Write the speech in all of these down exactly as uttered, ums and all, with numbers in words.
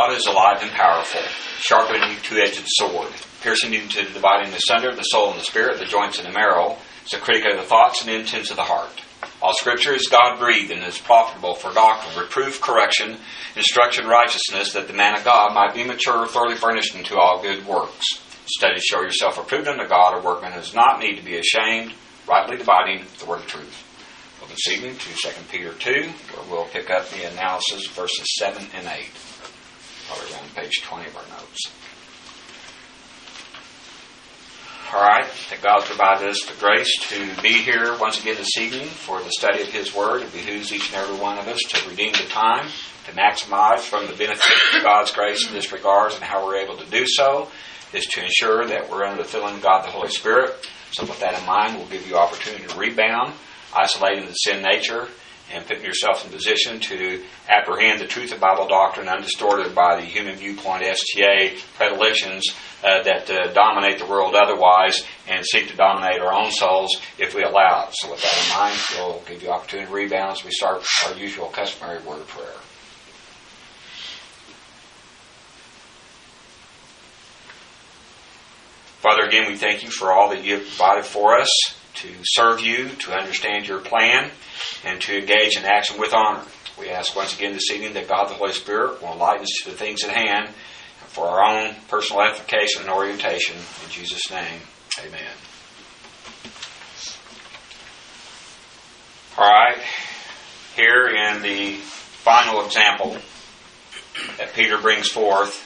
God is alive and powerful, sharper than a two-edged sword, piercing even to the dividing asunder of the soul and the spirit, the joints and the marrow. It's a critic of the thoughts and intents of the heart. All Scripture is God-breathed and is profitable for doctrine, reproof, correction, instruction, righteousness, that the man of God might be mature, thoroughly furnished unto all good works. Study to show yourself approved unto God, a workman who does not need to be ashamed, rightly dividing the word of truth. Well, this evening to Second Peter two, where we'll pick up the analysis of verses seven and eight. Probably around page twenty of our notes. All right, that God provides us the grace to be here once again this evening for the study of His Word. It behooves each and every one of us to redeem the time, to maximize from the benefit of God's grace in this regard, and how we're able to do so is to ensure that we're under the filling of God the Holy Spirit. So with that in mind, we'll give you opportunity to rebound, isolating the sin nature, and putting yourself in position to apprehend the truth of Bible doctrine undistorted by the human viewpoint, S T A predilections uh, that uh, dominate the world otherwise and seek to dominate our own souls if we allow it. So with that in mind, we'll give you opportunity to rebound as we start our usual customary word of prayer. Father, again, we thank you for all that you have provided for us to serve you, to understand your plan, and to engage in action with honor. We ask once again this evening that God the Holy Spirit will enlighten us to the things at hand for our own personal edification and orientation. In Jesus' name, amen. All right, here in the final example that Peter brings forth,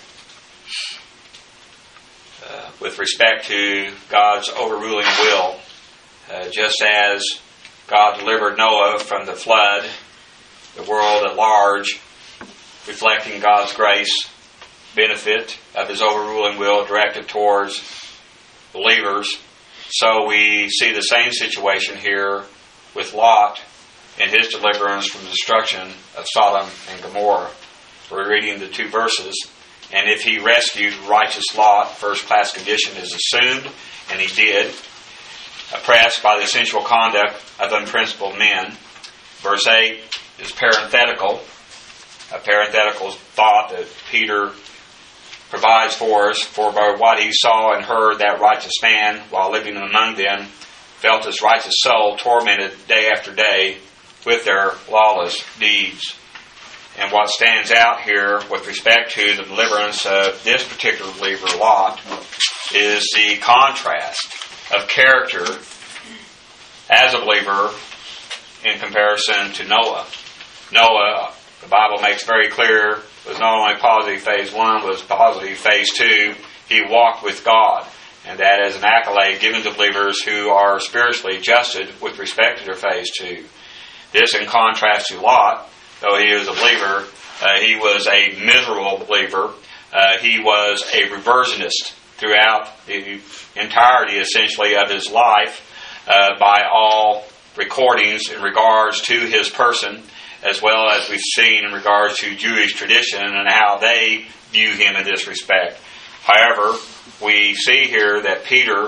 Uh, with respect to God's overruling will, uh, just as God delivered Noah from the flood, the world at large, reflecting God's grace, benefit of His overruling will directed towards believers, so we see the same situation here with Lot and his deliverance from the destruction of Sodom and Gomorrah. We're reading the two verses. And if he rescued righteous Lot, first-class condition is assumed, and he did, oppressed by the sensual conduct of unprincipled men. Verse eight is parenthetical, a parenthetical thought that Peter provides for us, for by what he saw and heard that righteous man, while living among them, felt his righteous soul tormented day after day with their lawless deeds. And what stands out here with respect to the deliverance of this particular believer, Lot, is the contrast of character as a believer in comparison to Noah. Noah, the Bible makes very clear, was not only positive phase one, was positive phase two. He walked with God. And that is an accolade given to believers who are spiritually adjusted with respect to their phase two. This in contrast to Lot. Though he was a believer, uh, he was a miserable believer. Uh, he was a reversionist throughout the entirety, essentially, of his life uh, by all recordings in regards to his person, as well as we've seen in regards to Jewish tradition and how they view him in this respect. However, we see here that Peter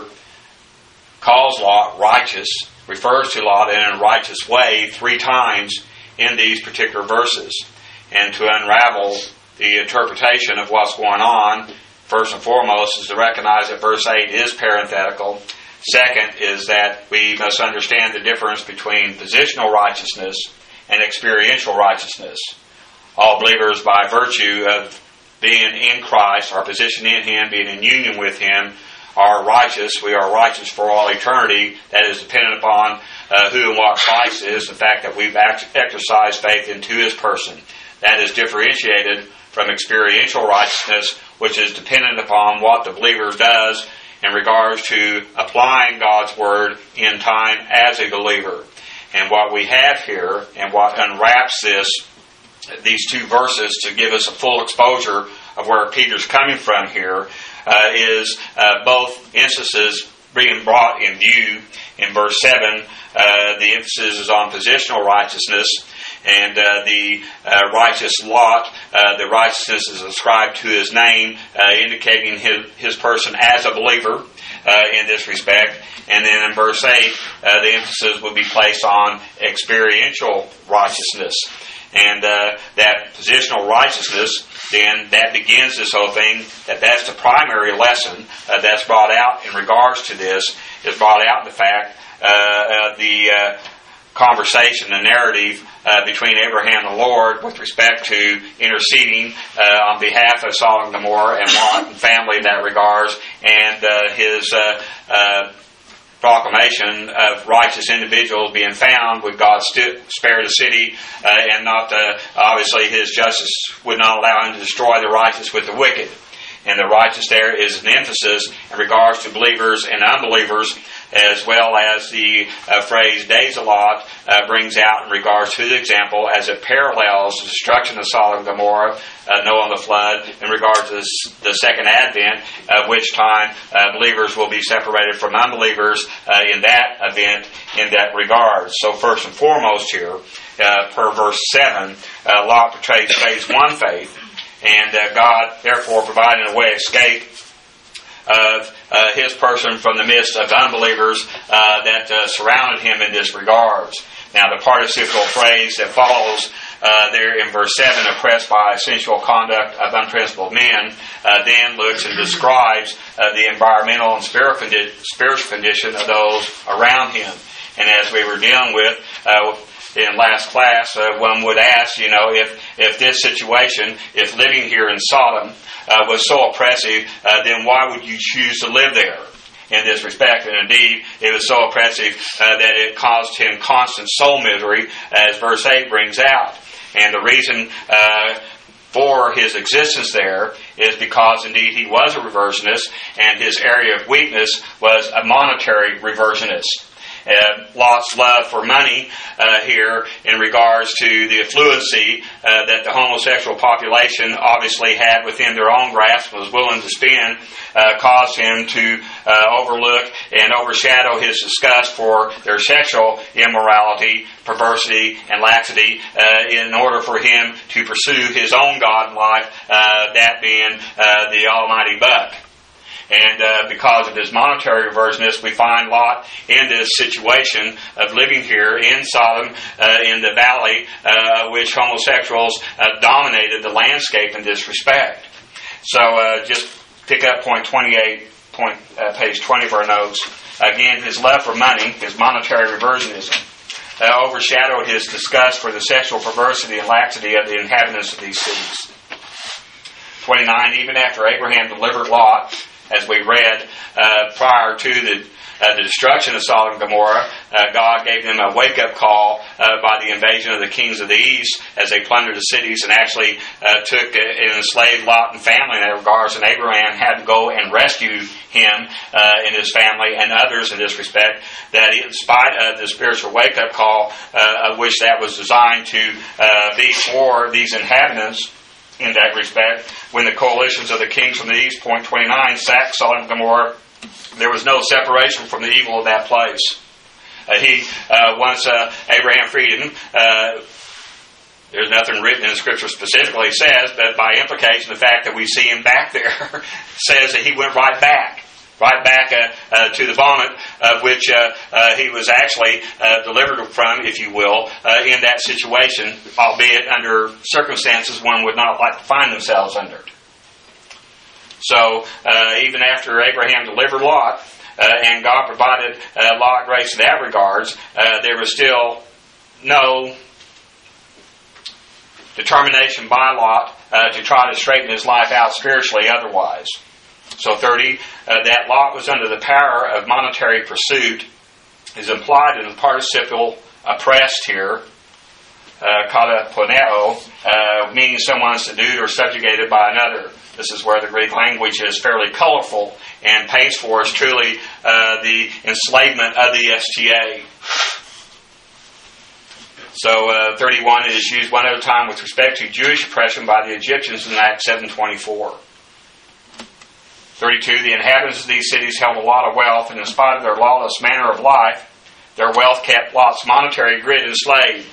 calls Lot righteous, refers to Lot in a righteous way three times in these particular verses. And to unravel the interpretation of what's going on, first and foremost is to recognize that verse eight is parenthetical. Second is that we must understand the difference between positional righteousness and experiential righteousness. All believers, by virtue of being in Christ, our position in Him, being in union with Him, are righteous. We are righteous for all eternity. That is dependent upon uh, who and what Christ is, the fact that we've act- exercised faith into His person. That is differentiated from experiential righteousness, which is dependent upon what the believer does in regards to applying God's Word in time as a believer. And what we have here, and what unwraps this, these two verses to give us a full exposure of where Peter's coming from here, uh, is uh, both instances being brought in view. In verse seven, uh, the emphasis is on positional righteousness, and uh, the uh, righteous Lot, uh, the righteousness is ascribed to his name, uh, indicating his, his person as a believer uh, in this respect. And then in verse eight, uh, the emphasis would be placed on experiential righteousness. And uh, that positional righteousness then that begins this whole thing, that that's the primary lesson uh, that's brought out in regards to this, is brought out in the fact uh, uh, the uh, conversation, the narrative uh, between Abraham and the Lord with respect to interceding uh, on behalf of Sodom and Gomorrah and Lot and family in that regards, and uh, his uh, uh, proclamation of righteous individuals being found, would God st- spare the city, uh, and not, uh, obviously his justice would not allow him to destroy the righteous with the wicked. And the righteous there is an emphasis in regards to believers and unbelievers, as well as the uh, phrase days of Lot uh, brings out in regards to the example as it parallels the destruction of Sodom and Gomorrah, uh, Noah and the flood, in regards to the second advent, at which time uh, believers will be separated from unbelievers uh, in that event, in that regard. So first and foremost here, uh, per verse seven, uh, Lot portrays phase one faith, and uh, God therefore provided a way of escape of uh, his person from the midst of unbelievers uh, that uh, surrounded him in this regards. Now the participial phrase that follows uh, there in verse seven, oppressed by sensual conduct of unprincipled men, uh, then looks and describes uh, the environmental and spiritual condition of those around him. And as we were dealing with uh, in last class, uh, one would ask, you know, if, if this situation, if living here in Sodom uh, was so oppressive, uh, then why would you choose to live there in this respect? And indeed, it was so oppressive uh, that it caused him constant soul misery, as verse eight brings out. And the reason uh, for his existence there is because indeed he was a reversionist, and his area of weakness was a monetary reversionist. Uh, Lot's love for money uh, here in regards to the affluency uh, that the homosexual population obviously had within their own grasp and was willing to spend uh, caused him to uh, overlook and overshadow his disgust for their sexual immorality, perversity, and laxity uh, in order for him to pursue his own God in life, uh, that being uh, the almighty buck. And uh, because of his monetary reversionist, we find Lot in this situation of living here in Sodom, uh, in the valley, uh, which homosexuals uh, dominated the landscape in this respect. So uh, just pick up point twenty-eight, point, uh, page twenty of our notes. Again, his love for money, his monetary reversionism, uh, overshadowed his disgust for the sexual perversity and laxity of the inhabitants of these cities. twenty-nine, even after Abraham delivered Lot, as we read uh, prior to the, uh, the destruction of Sodom and Gomorrah, uh, God gave them a wake-up call uh, by the invasion of the kings of the east as they plundered the cities and actually uh, took and enslaved Lot and family in that regards, and Abraham had to go and rescue him uh, and his family and others in this respect, that in spite of the spiritual wake-up call uh, of which that was designed to uh, be for these inhabitants, in that respect, when the coalitions of the kings from the east, point twenty-nine, sacked Sodom and Gomorrah, there was no separation from the evil of that place. Uh, he, uh, once uh, Abraham freed him, uh, there's nothing written in the Scripture specifically says, but by implication, the fact that we see him back there says that he went right back. Right back uh, uh, to the vomit of which uh, uh, he was actually uh, delivered from, if you will, uh, in that situation, albeit under circumstances one would not like to find themselves under. So, uh, even after Abraham delivered Lot, uh, and God provided uh, Lot grace in that regards, uh, there was still no determination by Lot uh, to try to straighten his life out spiritually otherwise. So thirty, uh, that Lot was under the power of monetary pursuit is implied in the participial oppressed here, uh, kataponeo, uh, meaning someone subdued or subjugated by another. This is where the Greek language is fairly colorful and paints for us truly uh, the enslavement of the S T A. So uh, thirty-one, it is used one at a time with respect to Jewish oppression by the Egyptians in Acts seven twenty-four. thirty-two, the inhabitants of these cities held a lot of wealth, and in spite of their lawless manner of life, their wealth kept Lot's monetary grid enslaved.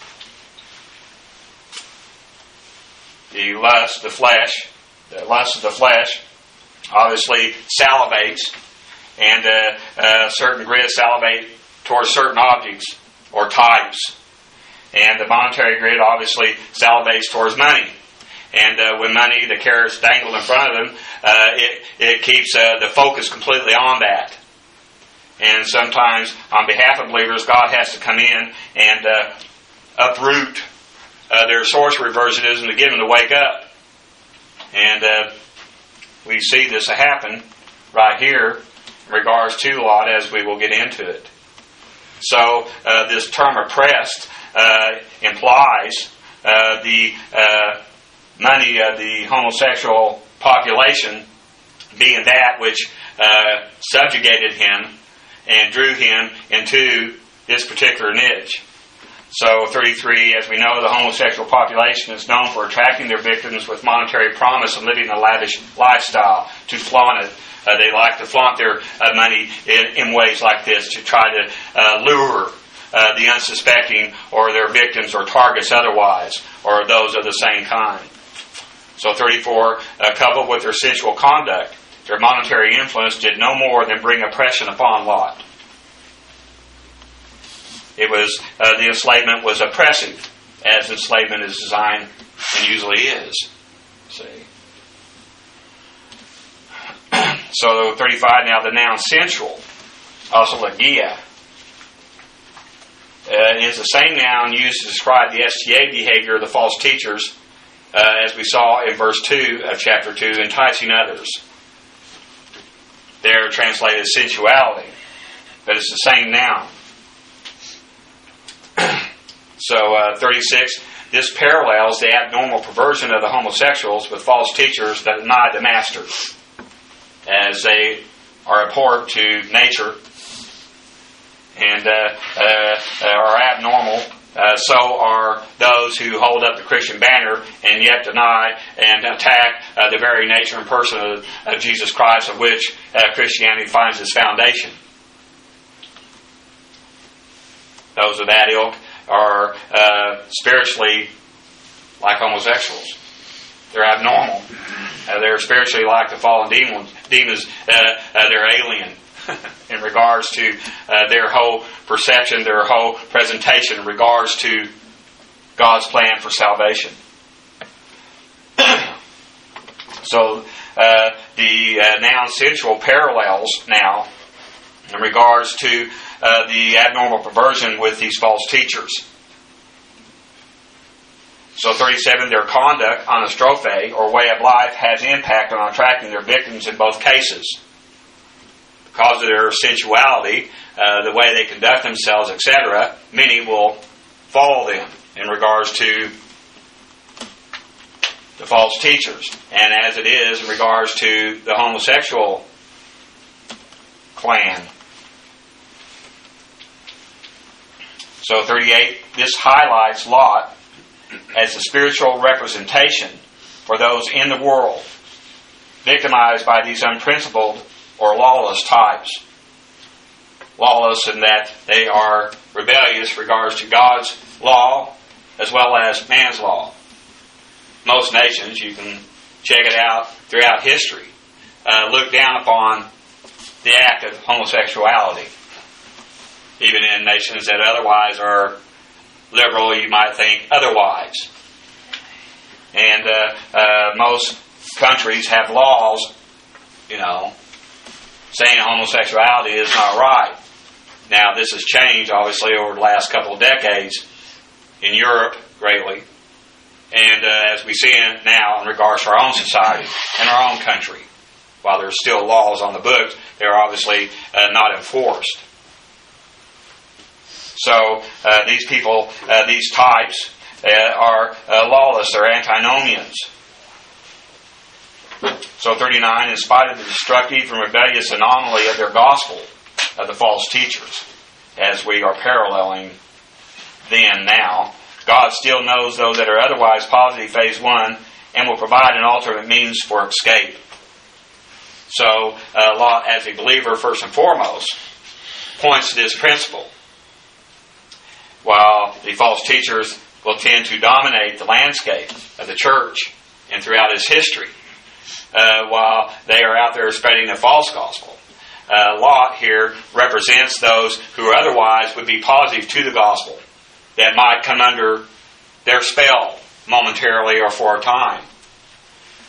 The lust, the flesh, the lust of the flesh, obviously salivates, and uh, uh, certain grids salivate towards certain objects or types. And the monetary grid obviously salivates towards money. And uh, when money, the carrots dangled in front of them, uh, it, it keeps uh, the focus completely on that. And sometimes, on behalf of believers, God has to come in and uh, uproot uh, their sorcery virginism to get them to wake up. And uh, we see this happen right here in regards to Lot, as we will get into it. So uh, this term oppressed uh, implies uh, the uh, money of the homosexual population being that which uh, subjugated him and drew him into this particular niche. So thirty-three, as we know, the homosexual population is known for attracting their victims with monetary promise and living a lavish lifestyle, to flaunt it. Uh, they like to flaunt their uh, money in, in ways like this to try to uh, lure uh, the unsuspecting or their victims or targets otherwise, or those of the same kind. So thirty-four, uh, coupled with their sensual conduct, their monetary influence did no more than bring oppression upon Lot. It was, uh, the enslavement was oppressive, as enslavement is designed and usually is. See? So thirty-five, now the noun sensual, also lagia, uh, is the same noun used to describe the S T A behavior of the false teachers, uh, as we saw in verse two of chapter two, enticing others. They're translated sensuality, but it's the same noun. So uh, thirty-six, this parallels the abnormal perversion of the homosexuals with false teachers that deny the master, as they are abhorrent to nature and uh, uh, are abnormal. Uh, so are those who hold up the Christian banner and yet deny and attack uh, the very nature and person of, of Jesus Christ, of which uh, Christianity finds its foundation. Those of that ilk are uh, spiritually like homosexuals. They're abnormal. Uh, they're spiritually like the fallen demons. Demons, uh, uh, they're alien in regards to uh, their whole perception, their whole presentation in regards to God's plan for salvation. So uh, the uh, noun sensual parallels now in regards to uh, the abnormal perversion with these false teachers. So thirty-seven, their conduct on a strophe or way of life has impact on attracting their victims in both cases. Because of their sensuality, uh, the way they conduct themselves, et cetera, many will follow them in regards to the false teachers. And as it is in regards to the homosexual clan. So thirty-eight, this highlights Lot as a spiritual representation for those in the world victimized by these unprincipled or lawless types. Lawless in that they are rebellious in regards to God's law as well as man's law. Most nations, you can check it out throughout history, uh, look down upon the act of homosexuality. Even in nations that otherwise are liberal, you might think otherwise. And uh, uh, most countries have laws, you know, saying homosexuality is not right. Now, this has changed, obviously, over the last couple of decades in Europe greatly. And uh, as we see it now in regards to our own society and our own country, while there's still laws on the books, they're obviously uh, not enforced. So uh, these people, uh, these types, uh, are uh, lawless. They're antinomians. So thirty-nine, in spite of the destructive and rebellious anomaly of their gospel, of the false teachers, as we are paralleling then now, God still knows those that are otherwise positive, phase one, and will provide an alternate means for escape. So uh, Lot, as a believer, first and foremost, points to this principle. While the false teachers will tend to dominate the landscape of the church and throughout its history, uh, while they are out there spreading the false gospel, uh, Lot here represents those who otherwise would be positive to the gospel, that might come under their spell momentarily or for a time.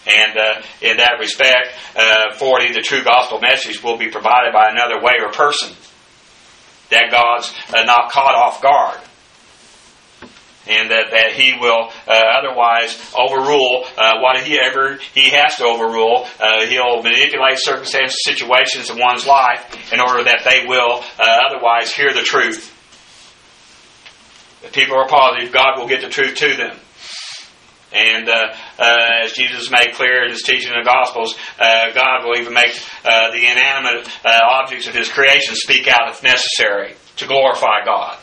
And uh, in that respect, uh, forty, the true gospel message will be provided by another way or person. That God's uh, not caught off guard. And that, that He will uh, otherwise overrule uh, whatever He has to overrule. Uh, he'll manipulate circumstances, situations in one's life in order that they will uh, otherwise hear the truth. If people are positive, God will get the truth to them. And uh, uh, as Jesus made clear in His teaching in the Gospels, uh, God will even make uh, the inanimate uh, objects of His creation speak out if necessary to glorify God.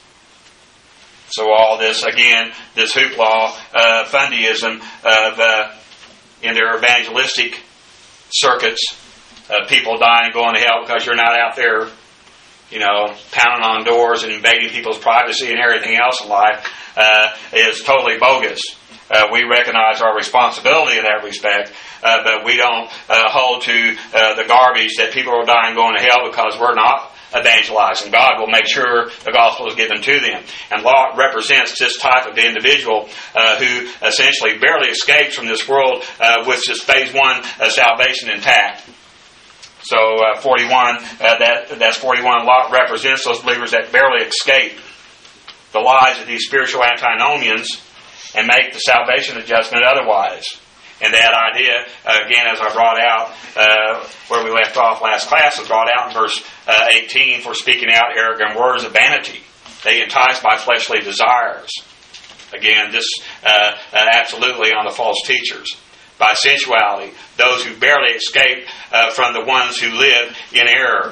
So all this, again, this hoopla, uh, fundyism of uh, in their evangelistic circuits, uh, people dying and going to hell because you're not out there, you know, pounding on doors and invading people's privacy and everything else in life, uh, is totally bogus. Uh, we recognize our responsibility in that respect, uh, but we don't uh, hold to uh, the garbage that people are dying and going to hell because we're not evangelizing. God will make sure the gospel is given to them. And Lot represents this type of individual uh, who essentially barely escapes from this world uh, with just phase one uh, salvation intact. So uh, forty-one, uh, that that's forty-one. Lot represents those believers that barely escape the lies of these spiritual antinomians and make the salvation adjustment otherwise. And that idea, uh, again, as I brought out, uh, where we left off last class, was brought out in verse uh, eighteen, for speaking out arrogant words of vanity. They entice by fleshly desires. Again, this uh, uh, absolutely on the false teachers. By sensuality, those who barely escape uh, from the ones who live in error.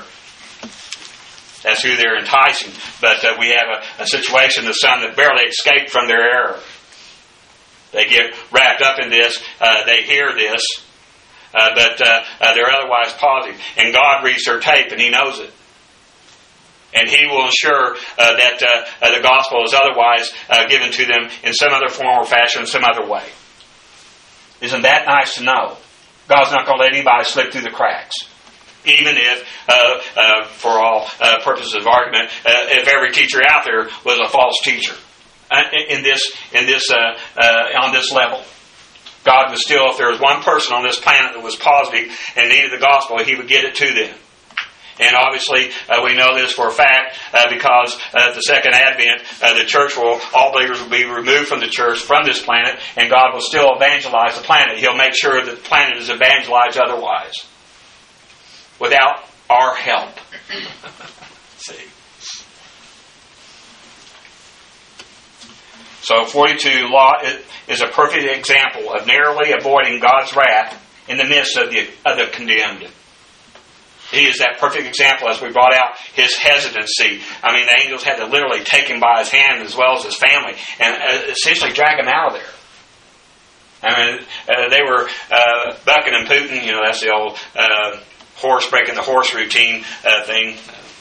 That's who they're enticing. But uh, we have a, a situation of some that barely escape from their error. They get wrapped up in this. Uh, they hear this. Uh, but uh, uh, they're otherwise positive. And God reads their tape and He knows it. And He will ensure uh, that uh, uh, the gospel is otherwise uh, given to them in some other form or fashion, some other way. Isn't that nice to know? God's not going to let anybody slip through the cracks. Even if, uh, uh, for all uh, purposes of argument, uh, if every teacher out there was a false teacher. In this, in this, uh, uh, on this level, God was still, if there was one person on this planet that was positive and needed the gospel, He would get it to them. And obviously, uh, we know this for a fact uh, because uh, at the second advent, uh, the church will, all believers will be removed from the church, from this planet, and God will still evangelize the planet. He'll make sure that the planet is evangelized otherwise, without our help. See. So forty-two, Lot is a perfect example of narrowly avoiding God's wrath in the midst of the, of the condemned. He is that perfect example, as we brought out, his hesitancy. I mean, the angels had to literally take him by his hand as well as his family and uh, essentially drag him out of there. I mean, uh, they were uh, bucking and pooting. You know, that's the old uh, horse breaking the horse routine uh, thing.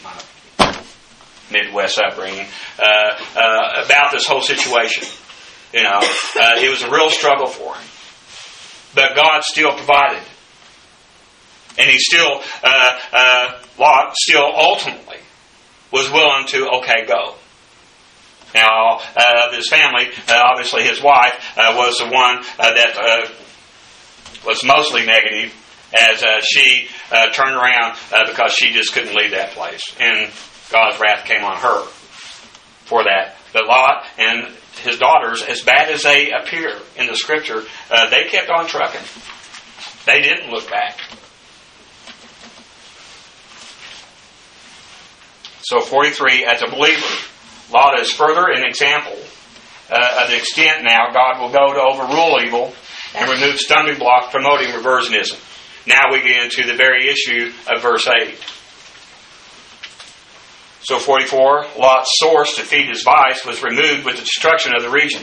Midwest upbringing, uh, uh, about this whole situation. You know, uh, it was a real struggle for him. But God still provided. And he still, uh, uh, Lot still ultimately was willing to, okay, go. Now, uh, his family, uh, obviously his wife, uh, was the one uh, that uh, was mostly negative, as uh, she uh, turned around uh, because she just couldn't leave that place. And God's wrath came on her for that. But Lot and his daughters, as bad as they appear in the Scripture, uh, they kept on trucking. They didn't look back. So forty-three, as a believer, Lot is further an example uh, of the extent now God will go to overrule evil and remove stumbling blocks promoting reversionism. Now we get into the very issue of verse eight. So forty-four, Lot's source to feed his vice was removed with the destruction of the region.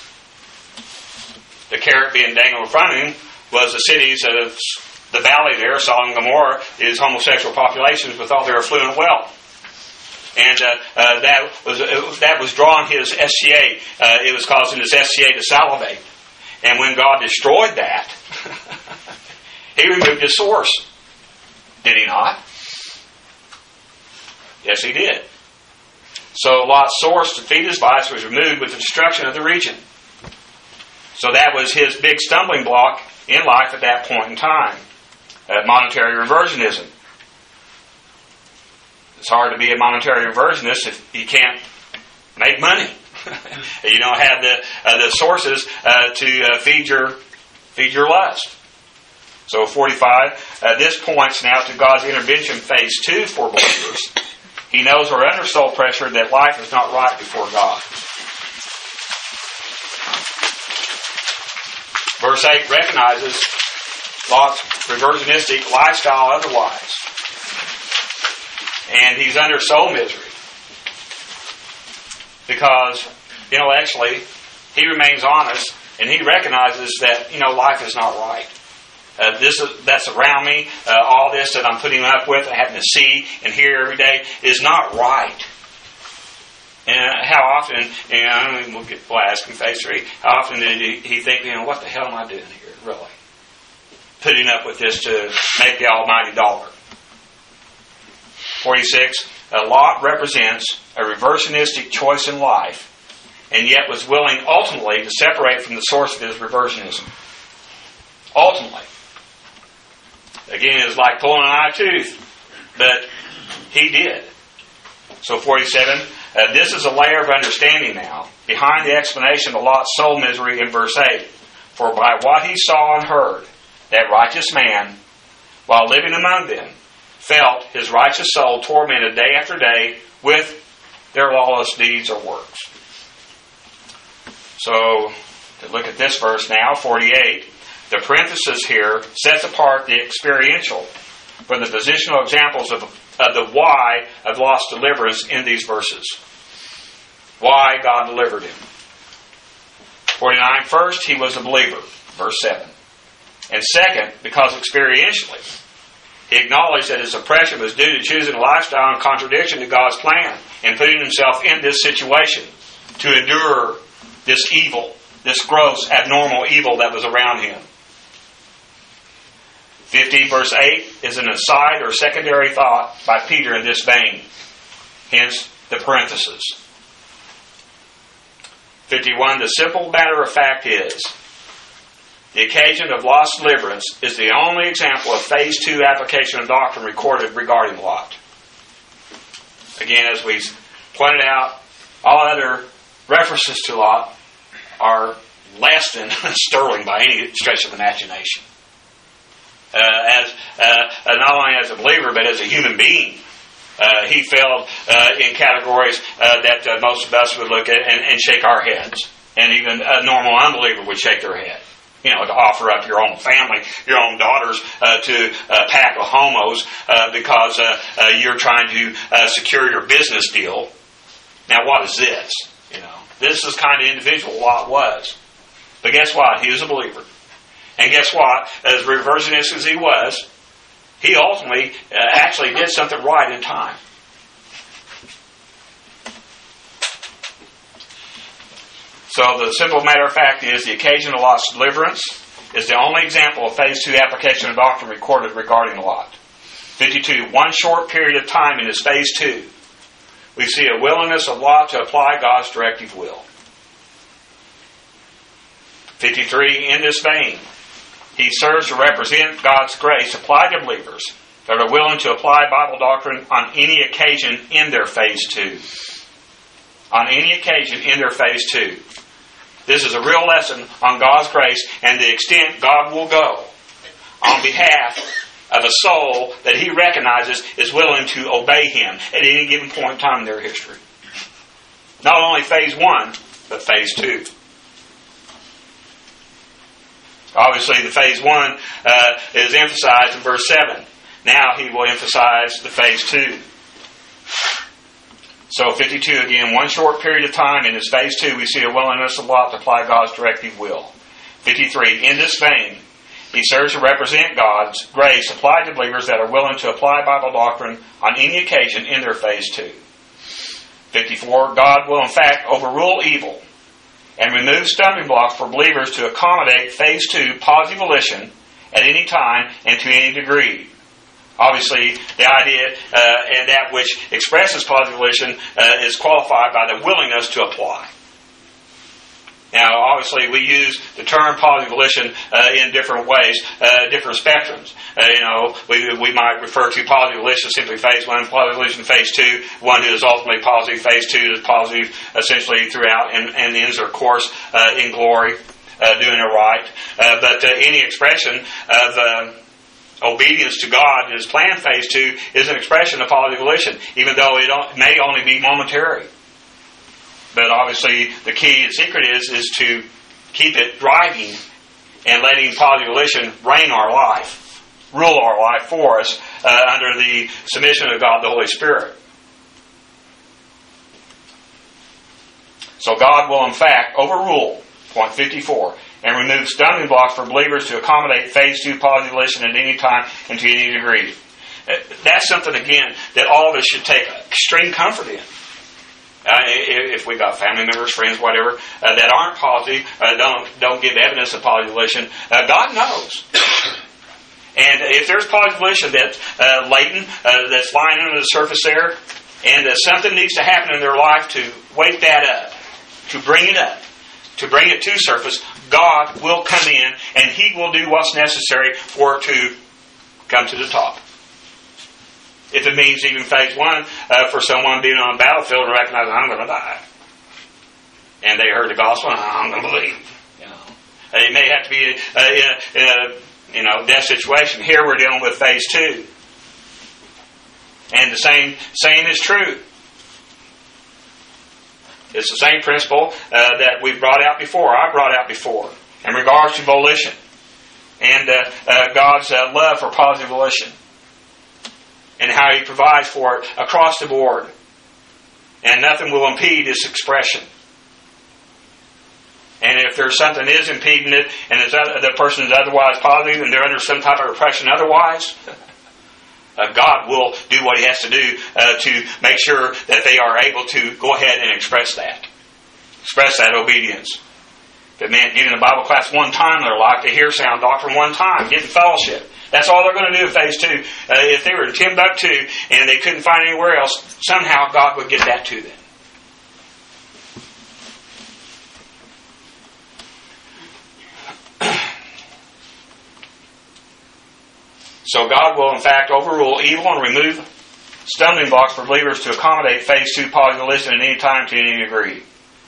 The carrot being dangled in front of him was the cities of the valley there, Sodom and Gomorrah, is homosexual populations with all their affluent wealth. And uh, uh, that was uh, that was drawing his S C A. Uh, it was causing his S C A to salivate. And when God destroyed that, He removed his source. Did He not? Yes, He did. So Lot's source to feed his vice was removed with the destruction of the region. So that was his big stumbling block in life at that point in time. Uh, monetary reversionism. It's hard to be a monetary reversionist if you can't make money. You don't have the uh, the sources uh, to uh, feed your feed your lust. So forty-five. Uh, this points now to God's intervention phase two for believers. He knows we're under soul pressure that life is not right before God. Verse eight recognizes Lot's reversionistic lifestyle otherwise. And he's under soul misery. Because intellectually, he remains honest and he recognizes that, you know, life is not right. Uh, this that's around me, uh, all this that I'm putting up with, having to see and hear every day, is not right. And how often, you know, we'll, get, we'll ask him face three, how often did he, he think, you know, what the hell am I doing here, really? Putting up with this to make the almighty dollar. forty-six, uh, Lot represents a reversionistic choice in life, and yet was willing ultimately to separate from the source of his reversionism. Ultimately. Again, it's like pulling an eye tooth, but he did. So forty-seven, uh, this is a layer of understanding now, behind the explanation of Lot's soul misery in verse eight. For by what he saw and heard, that righteous man, while living among them, felt his righteous soul tormented day after day with their lawless deeds or works. So, to look at this verse now, forty-eight, the parenthesis here sets apart the experiential from the positional examples of, of the why of Lot's deliverance in these verses. Why God delivered him. forty-nine, first, he was a believer, verse seven. And second, because experientially, he acknowledged that his oppression was due to choosing a lifestyle in contradiction to God's plan and putting himself in this situation to endure this evil, this gross, abnormal evil that was around him. fifty, verse eight, is an aside or secondary thought by Peter in this vein. Hence, the parenthesis. fifty-one, the simple matter of fact is, the occasion of Lot's deliverance is the only example of phase two application of doctrine recorded regarding Lot. Again, as we pointed out, all other references to Lot are less than sterling by any stretch of imagination. Uh, as uh, not only as a believer, but as a human being, uh, he fell uh, in categories uh, that uh, most of us would look at and, and shake our heads, and even a normal unbeliever would shake their head. You know, to offer up your own family, your own daughters uh, to a pack of homos uh, because uh, uh, you're trying to uh, secure your business deal. Now, what is this? You know, this is the kind of individual Lot was. But guess what? He was a believer. And guess what? As reversionist as he was, he ultimately uh, actually did something right in time. So the simple matter of fact is the occasion of Lot's deliverance is the only example of phase two application of doctrine recorded regarding Lot. fifty-two, one short period of time in his phase two, we see a willingness of Lot to apply God's directive will. fifty-three, in this vein, he serves to represent God's grace applied to believers that are willing to apply Bible doctrine on any occasion in their phase two. On any occasion in their phase two. This is a real lesson on God's grace and the extent God will go on behalf of a soul that he recognizes is willing to obey him at any given point in time in their history. Not only phase one, but phase two. Obviously, the phase one uh, is emphasized in verse seven. Now he will emphasize the phase two. So fifty-two again, one short period of time in his phase two, we see a willingness of Lot to apply God's directive will. fifty-three, in this vein, he serves to represent God's grace applied to believers that are willing to apply Bible doctrine on any occasion in their phase two. fifty-four, God will in fact overrule evil and remove stumbling blocks for believers to accommodate phase two positive volition at any time and to any degree. Obviously, the idea uh, and that which expresses positive volition uh, is qualified by the willingness to apply. Now, obviously, we use the term positive volition uh, in different ways, uh, different spectrums. Uh, you know, we we might refer to positive volition simply phase one, positive volition phase two, one who is ultimately positive, phase two is positive essentially throughout, and, and ends their course uh, in glory, uh, doing it right. Uh, but uh, any expression of uh, obedience to God in His plan phase two is an expression of positive volition, even though it may only be momentary. But obviously, the key and secret is is to keep it driving and letting positive volition reign our life, rule our life for us uh, under the submission of God the Holy Spirit. So God will in fact overrule, point fifty-four, and remove stumbling blocks for believers to accommodate phase two positive volition at any time and to any degree. That's something, again, that all of us should take extreme comfort in. Uh, if we've got family members, friends, whatever, uh, that aren't positive, uh, don't don't give evidence of positive volition, uh, God knows. And if there's positive volition that's uh, latent, uh, that's lying under the surface there, and uh, something needs to happen in their life to wake that up, to bring it up, to bring it to surface, God will come in and He will do what's necessary for it to come to the top. If it means even phase one, uh, for someone being on a battlefield and recognizing, I'm going to die. And they heard the gospel, and I'm going to believe. You know, it may have to be uh, in, a, in a you know death situation. Here we're dealing with phase two, and the same same is true. It's the same principle uh, that we've brought out before. I brought out before in regards to volition and uh, uh, God's uh, love for positive volition. And how He provides for it across the board. And nothing will impede its expression. And if there's something is impeding it, and it's, the person is otherwise positive, and they're under some type of repression otherwise, uh, God will do what He has to do uh, to make sure that they are able to go ahead and express that. Express that obedience. If it meant getting a Bible class one time in their life, to hear sound doctrine one time, getting fellowship. That's all they're going to do in phase two. Uh, if they were in Timbuktu and they couldn't find anywhere else, somehow God would get that to them. So God will in fact overrule evil and remove stumbling blocks for believers to accommodate phase two positive volition at any time to any degree.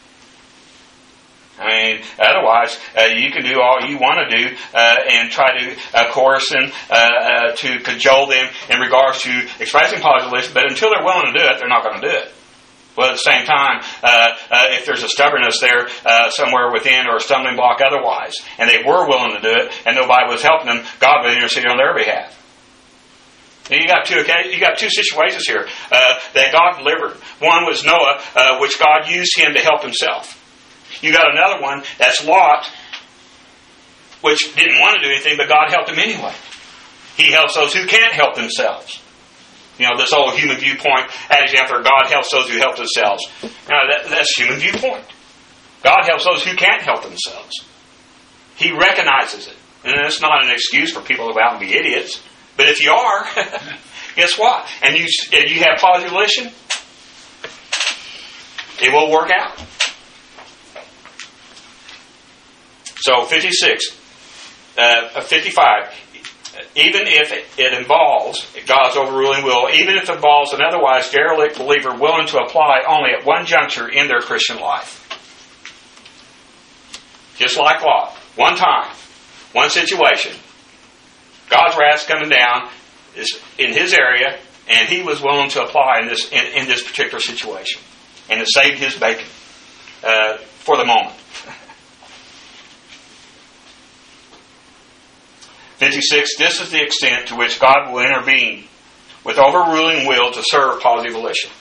I mean, otherwise, uh, you can do all you want to do uh, and try to uh, coerce them, uh, uh, to cajole them in regards to expressing positive volition, but until they're willing to do it, they're not going to do it. Well, at the same time, uh, uh, if there's a stubbornness there uh, somewhere within or a stumbling block otherwise, and they were willing to do it, and nobody was helping them, God will intercede on their behalf. And you got two okay, you got two situations here uh, that God delivered. One was Noah, uh, which God used him to help Himself. You got another one, that's Lot, which didn't want to do anything, but God helped him anyway. He helps those who can't help themselves. You know, this old human viewpoint adage out there, God helps those who help themselves. Now, that, that's human viewpoint. God helps those who can't help themselves. He recognizes it. And it's not an excuse for people to go out and be idiots. But if you are, guess what? And you, and you have positive volition, it will work out. So fifty-six, uh, fifty-five, even if it, it involves God's overruling will, even if it involves an otherwise derelict believer willing to apply only at one juncture in their Christian life. Just like Lot. One time. One situation. God's wrath's coming down is in his area, and he was willing to apply in this in, in this particular situation. And it saved his bacon uh, for the moment. fifty-six, this is the extent to which God will intervene with overruling will to serve positive volition.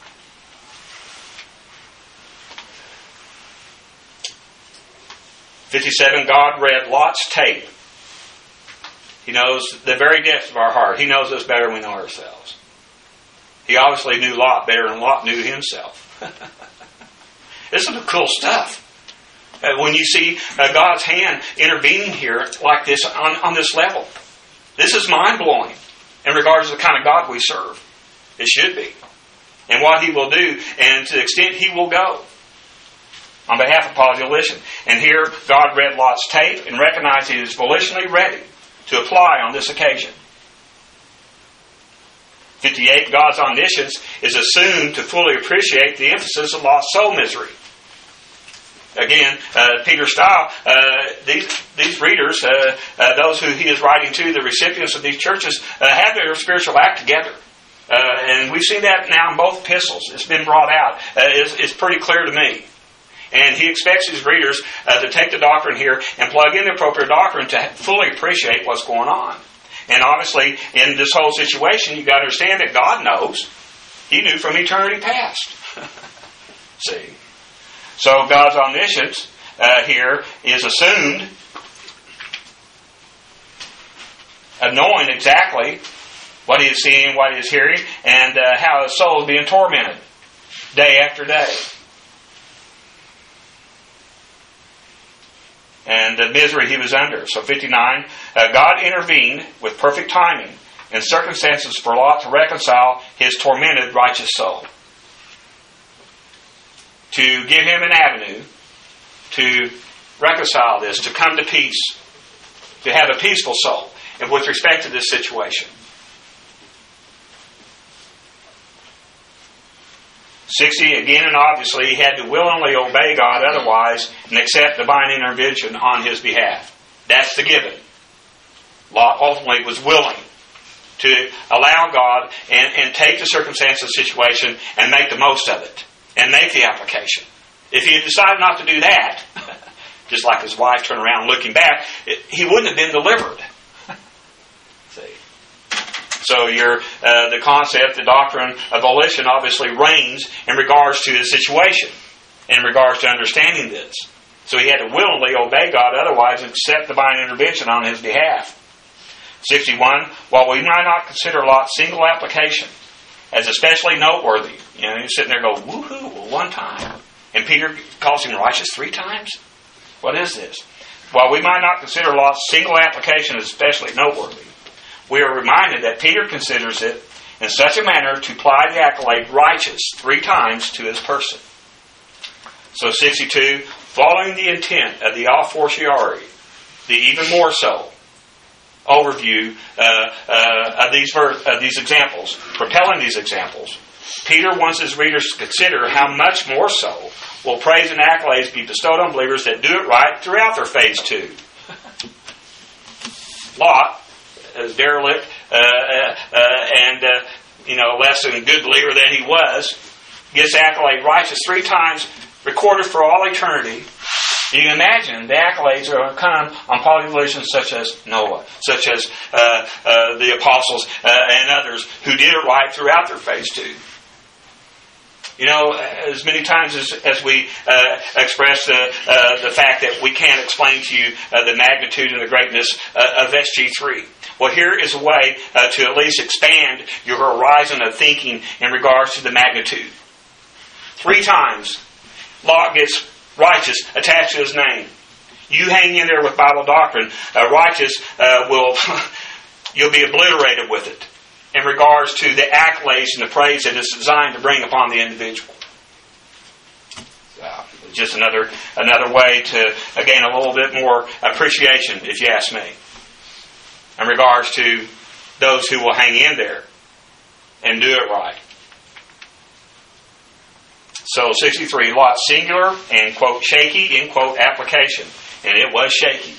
fifty-seven, God read Lot's tape. He knows the very depths of our heart. He knows us better than we know ourselves. He obviously knew Lot better than Lot knew himself. This is some cool stuff. Uh, when you see uh, God's hand intervening here like this on, on this level, this is mind-blowing in regards to the kind of God we serve. It should be. And what He will do, and to the extent He will go. on behalf of Paul's volition. And here, God read Lot's tape and recognized he was volitionally ready to apply on this occasion. fifty-eight, God's omniscience is assumed to fully appreciate the emphasis of Lot's soul misery. Again, uh, Peter's style, uh, these these readers, uh, uh, those who he is writing to, the recipients of these churches, uh, have their spiritual act together. Uh, and we've seen that now in both epistles. It's been brought out. Uh, it's, it's pretty clear to me. And he expects his readers uh, to take the doctrine here and plug in the appropriate doctrine to fully appreciate what's going on. And obviously, in this whole situation, you've got to understand that God knows. He knew from eternity past. See? So God's omniscience uh, here is assumed of knowing exactly what he is seeing, what he is hearing, and uh, how his soul is being tormented day after day. And the misery he was under. So fifty-nine, uh, God intervened with perfect timing in circumstances for Lot to reconcile his tormented righteous soul. To give him an avenue to reconcile this, to come to peace, to have a peaceful soul, and with respect to this situation. sixty, again and obviously, he had to willingly obey God otherwise and accept divine intervention on his behalf. That's the given. Lot ultimately was willing to allow God and, and take the circumstance of the situation and make the most of it and make the application. If he had decided not to do that, just like his wife turned around looking back, it, he wouldn't have been delivered. See? So your uh, the concept, the doctrine of volition obviously reigns in regards to the situation, in regards to understanding this. So he had to willingly obey God otherwise and accept divine intervention on his behalf. sixty-one, while we might not consider Lot's single application as especially noteworthy, you know, you're sitting there going, woohoo, well, one time. And Peter calls him righteous three times? What is this? While we might not consider Lot's single application as especially noteworthy, we are reminded that Peter considers it in such a manner to apply the accolade righteous three times to his person. So sixty-two, following the intent of the a fortiori, the even more so overview uh, uh, of these ver- of these examples, propelling these examples, Peter wants his readers to consider how much more so will praise and accolades be bestowed on believers that do it right throughout their phase two. Lot, as derelict uh, uh, uh, and uh, you know less than a good believer than he was, gets accolade righteous three times, recorded for all eternity. You can imagine the accolades are going to come on politicians such as Noah, such as uh, uh, the apostles uh, and others who did it right throughout their phase two. You know, as many times as, as we uh, express the, uh, the fact that we can't explain to you uh, the magnitude and the greatness uh, of S G three. Well, here is a way uh, to at least expand your horizon of thinking in regards to the magnitude. Three times, Lot gets righteous attached to his name. You hang in there with Bible doctrine, uh, righteous uh, will you'll be obliterated with it in regards to the accolades and the praise that it's designed to bring upon the individual. Uh, just another another way to uh, gain a little bit more appreciation, if you ask me, in regards to those who will hang in there and do it right. So sixty-three, Lot's singular and, quote, shaky, end quote, application. And it was shaky.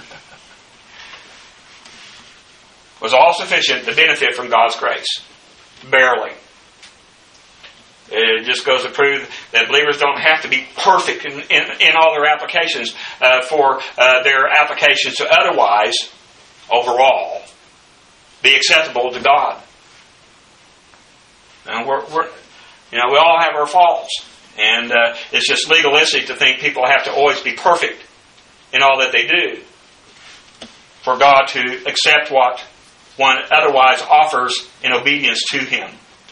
Was all sufficient to benefit from God's grace. Barely. It just goes to prove that believers don't have to be perfect in, in, in all their applications uh, for uh, their applications to otherwise, overall, be acceptable to God. And we're... we're You know, we all have our faults. And uh, it's just legalistic to think people have to always be perfect in all that they do for God to accept what one otherwise offers in obedience to Him.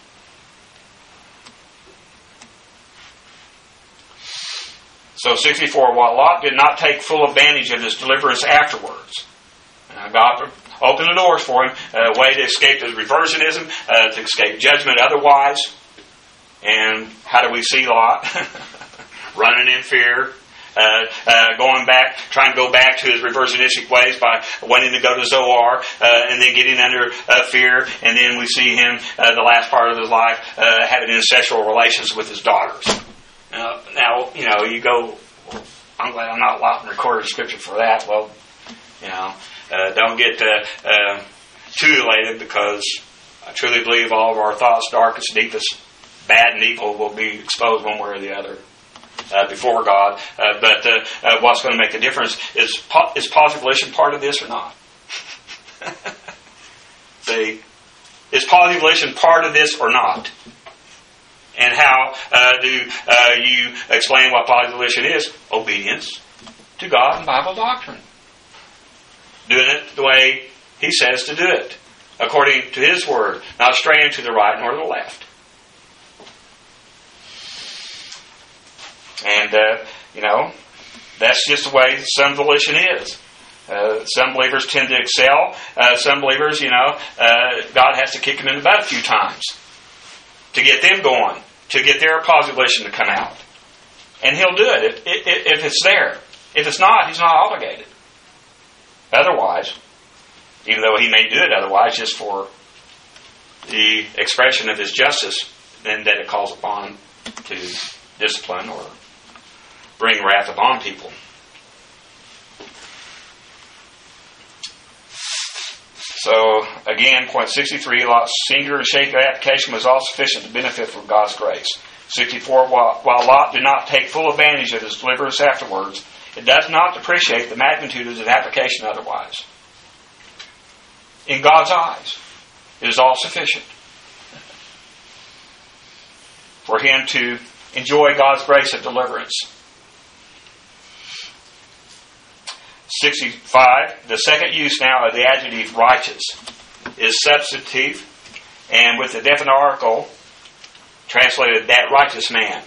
So sixty-four, while Lot did not take full advantage of his deliverance afterwards, uh, God opened the doors for him, a way to escape his reversionism, uh, to escape judgment otherwise. And how do we see Lot? running in fear, uh, uh, going back, trying to go back to his reversionistic ways by wanting to go to Zoar, uh, and then getting under uh, fear, and then we see him, uh, the last part of his life, uh, having incestual relations with his daughters. Uh, now, you know, you go, I'm glad I'm not allowed in recorded scripture for that. Well, you know, uh, don't get uh, uh, too elated, because I truly believe all of our thoughts, darkest, deepest, bad and evil, will be exposed one way or the other uh, before God. Uh, but uh, uh, what's going to make a difference is, po- is positive volition part of this or not? See? Is positive volition part of this or not? And how uh, do uh, you explain what positive volition is? Obedience to God and Bible doctrine. Doing it the way He says to do it, according to His Word, not straying to the right nor to the left. And, uh, you know, that's just the way some volition is. Uh, some believers tend to excel. Uh, some believers, you know, uh, God has to kick them in the butt a few times to get them going, to get their positive volition to come out. And He'll do it if, if, if it's there. If it's not, He's not obligated. Otherwise, even though He may do it otherwise, just for the expression of His justice, then that it calls upon Him to discipline or bring wrath upon people. So, again, point sixty-three, Lot's singular and shaken application was all sufficient to benefit from God's grace. sixty-four, while, while Lot did not take full advantage of his deliverance afterwards, it does not depreciate the magnitude of his application otherwise. In God's eyes, it is all sufficient for him to enjoy God's grace of deliverance. sixty-five, the second use now of the adjective righteous is substantive, and with the definite article translated, that righteous man.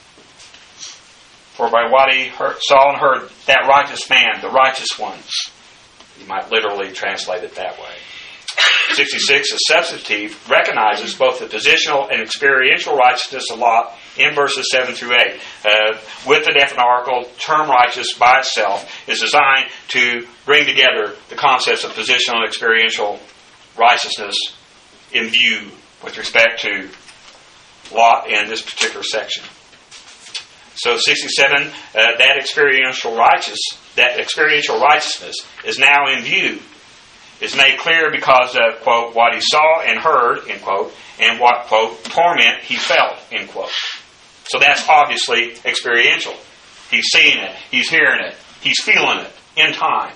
For by what he heard, saw and heard, that righteous man, the righteous one. You might literally translate it that way. sixty-six, the substantive recognizes both the positional and experiential righteousness of Lot in verses seven through eight. Uh, with the definite article, term righteous by itself is designed to bring together the concepts of positional and experiential righteousness in view with respect to Lot in this particular section. So sixty-seven, uh, that experiential righteous, that experiential righteousness is now in view. Is made clear because of, quote, what he saw and heard, end quote, and what, quote, torment he felt, end quote. So that's obviously experiential. He's seeing it, he's hearing it, he's feeling it in time.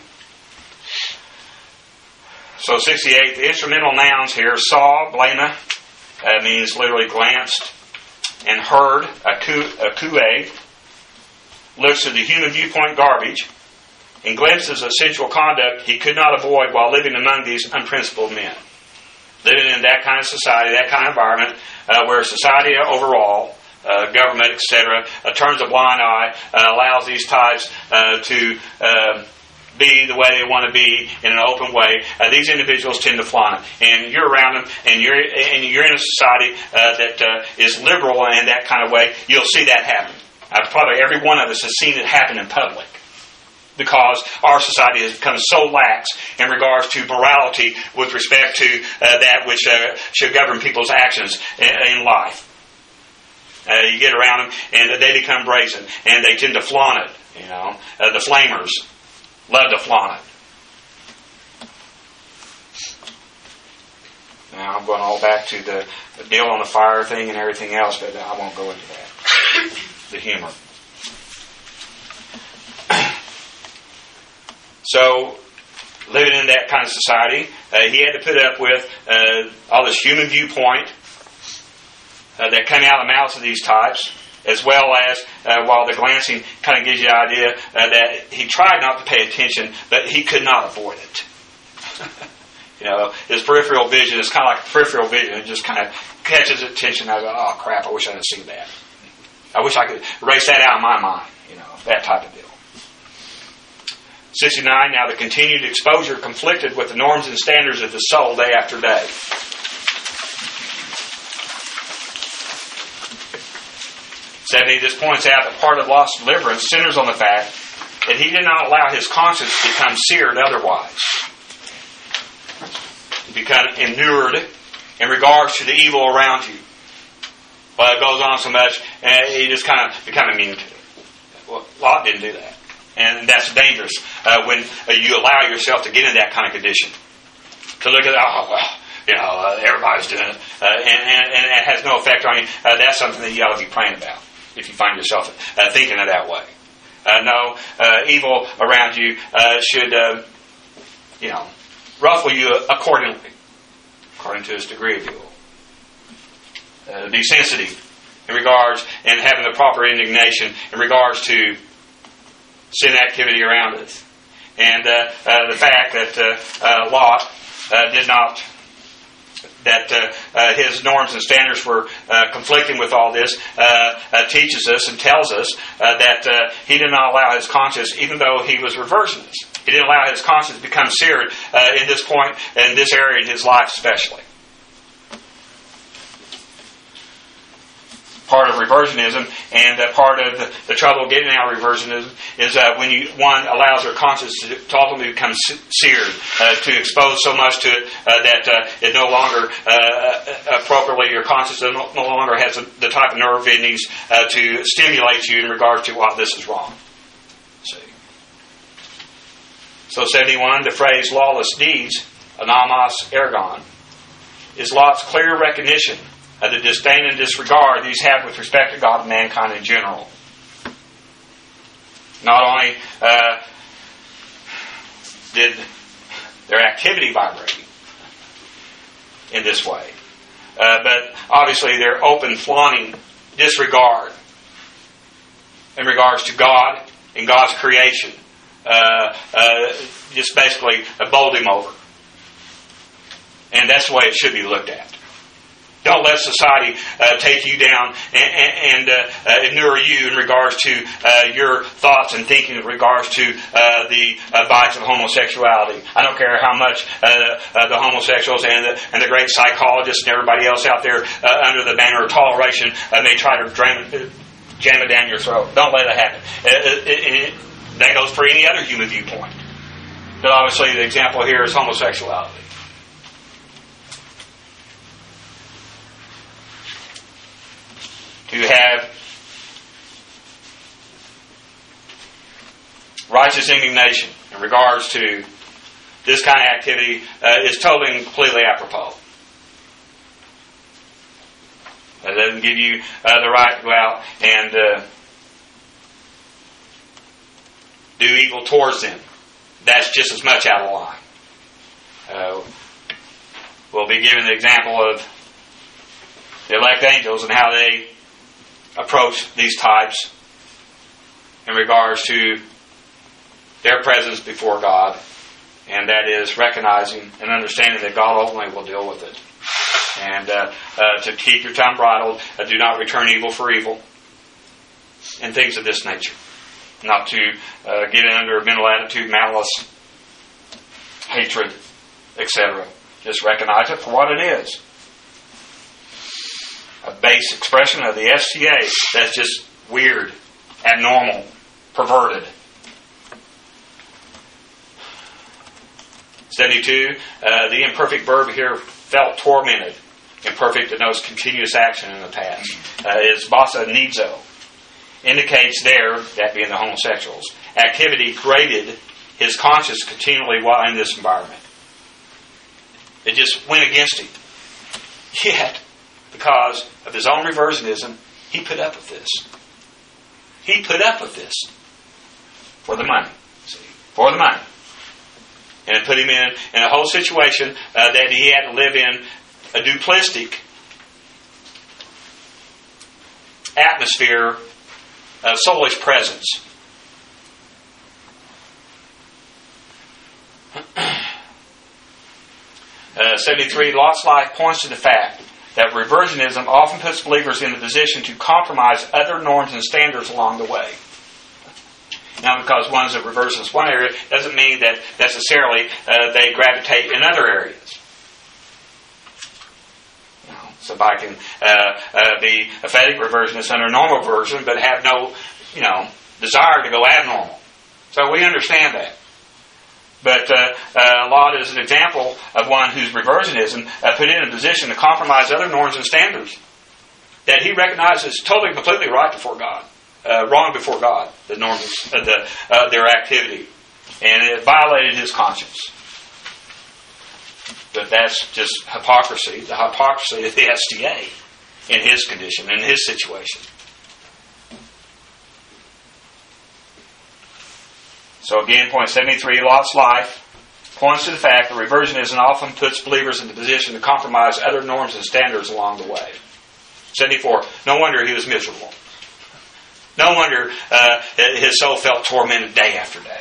So sixty-eight, the instrumental nouns here, saw, blema, uh, means literally glanced, and heard, akue, looks to the human viewpoint garbage, and glimpses of sensual conduct he could not avoid while living among these unprincipled men. Living in that kind of society, that kind of environment, uh, where society overall, uh, government, et cetera, uh, turns a blind eye, uh, allows these types uh, to uh, be the way they want to be in an open way. Uh, these individuals tend to flaunt it, and you're around them, and you're and you're in a society uh, that uh, is liberal in that kind of way. You'll see that happen. Uh, probably every one of us has seen it happen in public, because our society has become so lax in regards to morality with respect to uh, that which uh, should govern people's actions in, in life. Uh, you get around them, and they become brazen, and they tend to flaunt it. You know, uh, the flamers love to flaunt it. Now I'm going all back to the, the deal on the fire thing and everything else, but I won't go into that. The humor. So, living in that kind of society, uh, he had to put up with uh, all this human viewpoint uh, that came out of the mouths of these types, as well as, uh, while the glancing kind of gives you the idea uh, that he tried not to pay attention, but he could not avoid it. You know, his peripheral vision is kind of like peripheral vision. It just kind of catches attention. I go, oh crap, I wish I had seen that. I wish I could erase that out of my mind. You know, that type of deal. sixty-nine, now the continued exposure conflicted with the norms and standards of the soul day after day. seventy, this points out that part of Lot's deliverance centers on the fact that he did not allow his conscience to become seared otherwise. To become inured in regards to the evil around you. Well, it goes on so much, and you just kind of become immune to it. Well, Lot didn't do that. And that's dangerous uh, when uh, you allow yourself to get in that kind of condition. To look at, oh, well, you know, uh, everybody's doing it, uh, and, and, and it has no effect on you. Uh, that's something that you ought to be praying about if you find yourself uh, thinking of that way. Uh, no, uh, evil around you uh, should, uh, you know, ruffle you accordingly, according to its degree of evil. Uh, be sensitive in regards and having the proper indignation in regards to sin activity around us. And uh, uh, the fact that uh, uh, Lot uh, did not, that uh, uh, his norms and standards were uh, conflicting with all this, uh, uh, teaches us and tells us uh, that uh, he did not allow his conscience, even though he was reversionist, he didn't allow his conscience to become seared uh, in this point, in this area in his life especially. Part of reversionism, and uh, part of the, the trouble getting out of reversionism is uh, when you one allows their conscience to, to ultimately become seared, uh, to expose so much to it uh, that uh, it no longer uh, appropriately, your conscience no, no longer has the, the type of nerve it needs uh, to stimulate you in regard to what this is wrong. See. So seventy-one, the phrase lawless deeds, anamos ergon, is Lot's clear recognition of the disdain and disregard these have with respect to God and mankind in general. Not only uh, did their activity vibrate in this way, uh, but obviously their open flaunting disregard in regards to God and God's creation uh, uh, just basically bowled him over. And that's the way it should be looked at. Don't let society uh, take you down and, and uh, uh, inure you in regards to uh, your thoughts and thinking in regards to uh, the uh, bites of homosexuality. I don't care how much uh, uh, the homosexuals and the, and the great psychologists and everybody else out there uh, under the banner of toleration uh, may try to drain, uh, jam it down your throat. Don't let that happen. Uh, it, it, it, that goes for any other human viewpoint. But obviously the example here is homosexuality. To have righteous indignation in regards to this kind of activity uh, is totally and completely apropos. It doesn't give you uh, the right to go out and uh, do evil towards them. That's just as much out of line. Uh, we'll be given the example of the elect angels and how they approach these types in regards to their presence before God, and that is recognizing and understanding that God ultimately will deal with it. And uh, uh, to keep your tongue bridled, uh, do not return evil for evil, and things of this nature. Not to uh, get under a mental attitude, malice, hatred, et cetera. Just recognize it for what it is. A base expression of the S T A that's just weird, abnormal, perverted. seventy-two, uh, the imperfect verb here, felt tormented. Imperfect denotes continuous action in the past. Uh, is basa nidzo. Indicates there, that being the homosexuals, activity grated his conscience continually while in this environment. It just went against him. Yet, because of his own reversionism, he put up with this. He put up with this for the money. See, for the money. And it put him in, in a whole situation uh, that he had to live in a duplistic atmosphere of soulish presence. uh, seventy-three, Lot's life points to the fact that reversionism often puts believers in the position to compromise other norms and standards along the way. Now, because one's a reversionist in one area doesn't mean that necessarily uh, they gravitate in other areas. You know, Somebody can uh, uh, be a Vedic reversionist under normal version, but have no, you know, desire to go abnormal. So we understand that. But uh, uh, Lot is an example of one whose reversionism uh, put in a position to compromise other norms and standards that he recognizes totally, completely right before God, uh, wrong before God, the norms, uh, the uh, their activity, and it violated his conscience. But that's just hypocrisy, the hypocrisy of the S D A in his condition, in his situation. So again, point seventy-three, Lot's life points to the fact that reversionism often puts believers in the position to compromise other norms and standards along the way. seventy-four, no wonder he was miserable. No wonder uh, his soul felt tormented day after day.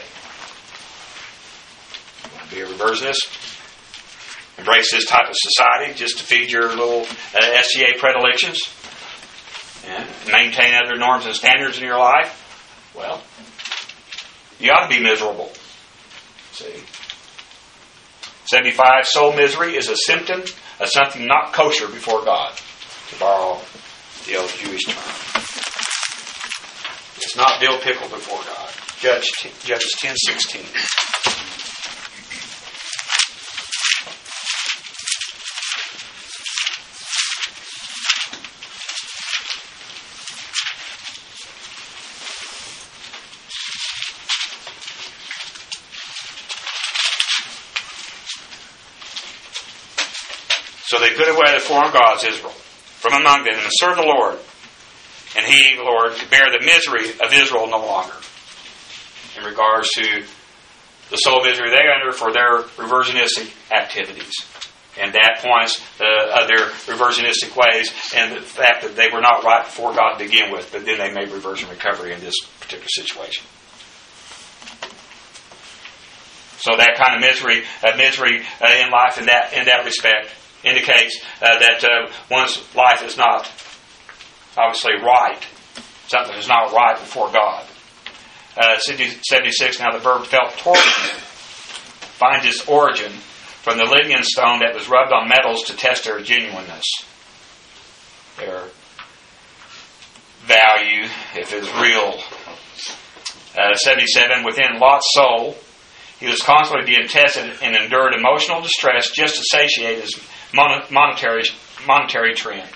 You want to be a reversionist? Embrace this type of society just to feed your little uh, S D A predilections? And maintain other norms and standards in your life? Well, you ought to be miserable. See? seventy-five, soul misery is a symptom of something not kosher before God, to borrow the old Jewish term. It's not dill pickle before God. Judge, Judges ten sixteen. So they put away the foreign gods, Israel, from among them, and serve the Lord. And he, the Lord, could bear the misery of Israel no longer. In regards to the soul misery they under for their reversionistic activities. And that points uh, of their reversionistic ways and the fact that they were not right before God to begin with, but then they made reversion recovery in this particular situation. So that kind of misery, uh, misery uh, in life in that in that respect indicates uh, that uh, one's life is not obviously right. Something is not right before God. Uh, seventy-six, now the verb felt tormented finds its origin from the Lydian stone that was rubbed on metals to test their genuineness, their value, if it's real. Uh, seventy-seven, within Lot's soul, he was constantly being tested and endured emotional distress just to satiate his monetary monetary trend.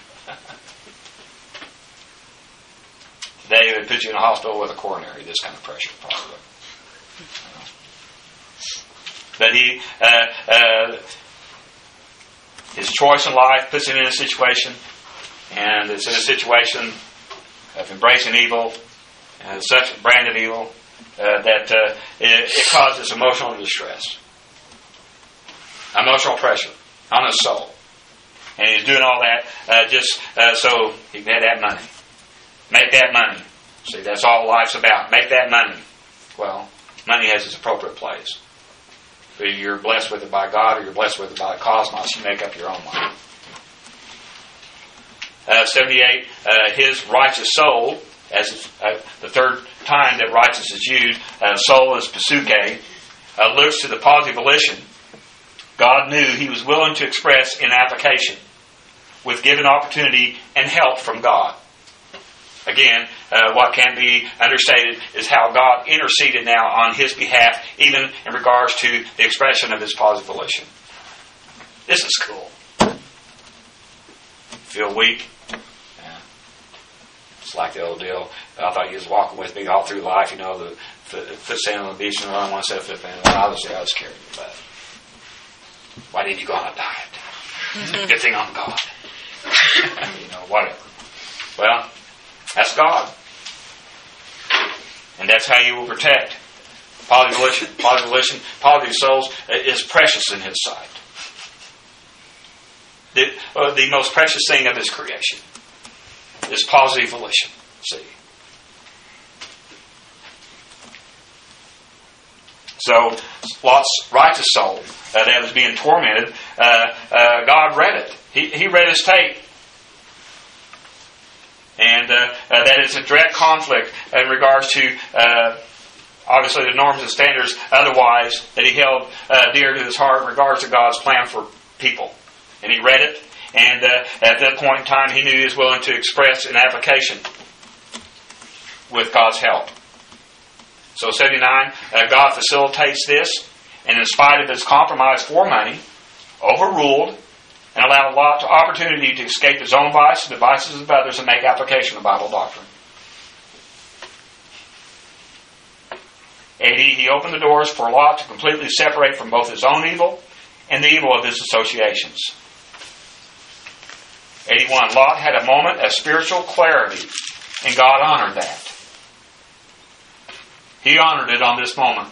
Today, they would put you in a hospital with a coronary, this kind of pressure, probably. But he, uh, uh, his choice in life puts him in a situation, and it's in a situation of embracing evil, and such a brand of evil, uh, that uh, it, it causes emotional distress, emotional pressure on his soul. And he's doing all that uh, just uh, so he can have that money. Make that money. See, that's all life's about. Make that money. Well, money has its appropriate place. Whether you're blessed with it by God or you're blessed with it by the cosmos, you make up your own money. Uh, seventy-eight, uh, his righteous soul, as uh, the third time that righteous is used, uh, soul is pasuke, uh, looks to the positive volition God knew he was willing to express in application with given opportunity and help from God. Again, uh, what can be understated is how God interceded now on his behalf, even in regards to the expression of his positive volition. This is cool. Feel weak? Yeah. It's like the old deal. I thought you was walking with me all through life, you know, the foot standing on the beach and run one set of foot standing. Obviously, I was carrying you, but why didn't you go on a diet? Good thing I'm God. You know, whatever. Well, that's God. And that's how you will protect positive volition. Positive volition, positive souls is precious in his sight. The, uh, the most precious thing of his creation is positive volition. See? So, Lot's righteous soul uh, that was being tormented, uh, uh, God read it. He, he read his tape. And uh, uh, that is a direct conflict in regards to, uh, obviously, the norms and standards otherwise that he held uh, dear to his heart in regards to God's plan for people. And he read it, And uh, at that point in time, he knew he was willing to express an application with God's help. So seventy-nine, uh, God facilitates this, and in spite of his compromise for money, overruled and allowed Lot the opportunity to escape his own vices, the vices of others, and make application of Bible doctrine. eighty, he opened the doors for Lot to completely separate from both his own evil and the evil of his associations. eighty-one, Lot had a moment of spiritual clarity, and God honored that. He honored it on this moment.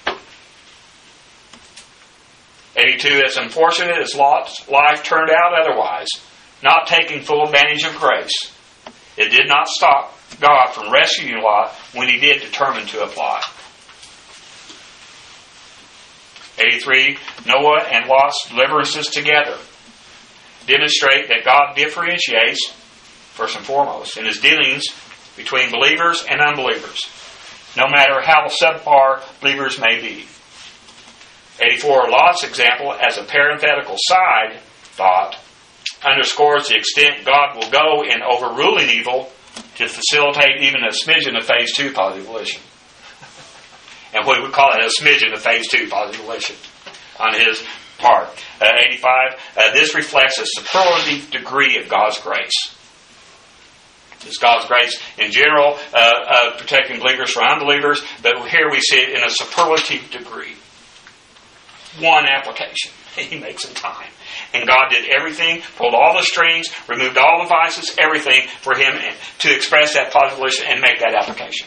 eighty-two, as unfortunate as Lot's life turned out otherwise, not taking full advantage of grace, it did not stop God from rescuing Lot when he did determine to apply. eighty-three, Noah and Lot's deliverances together demonstrate that God differentiates, first and foremost, in his dealings between believers and unbelievers, no matter how subpar believers may be. eighty-four, Lot's example as a parenthetical side thought underscores the extent God will go in overruling evil to facilitate even a smidgen of phase two positive volition. And we would call it a smidgen of phase two positive volition on his part. Uh, eighty-five, uh, this reflects a superlative degree of God's grace. It's God's grace in general, uh, uh, protecting believers from unbelievers, but here we see it in a superlative degree. One application he makes in time. And God did everything, pulled all the strings, removed all the vices, everything for him to express that positive volition and make that application.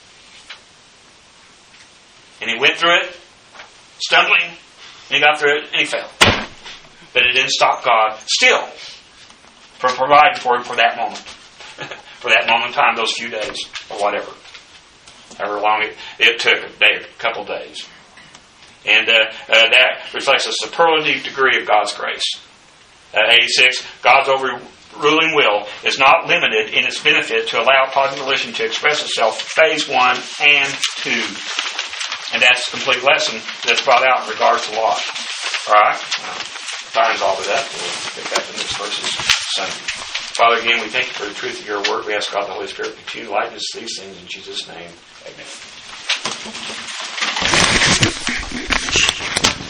And he went through it, stumbling, and he got through it, and he fell. But it didn't stop God still from providing for him for that moment. For that moment in time, those few days, or whatever. However long it, it took, a day, a couple days. And uh, uh, that reflects a superlative degree of God's grace. Uh, eighty-six, God's overruling will is not limited in its benefit to allow positive volition to express itself phase one and two. And that's the complete lesson that's brought out in regards to Lot. Alright? Uh, time's all with that. We'll pick up the next verses Sunday. Father, again, we thank you for the truth of your word. We ask God the Holy Spirit to continue to lighten us these things in Jesus' name. Amen.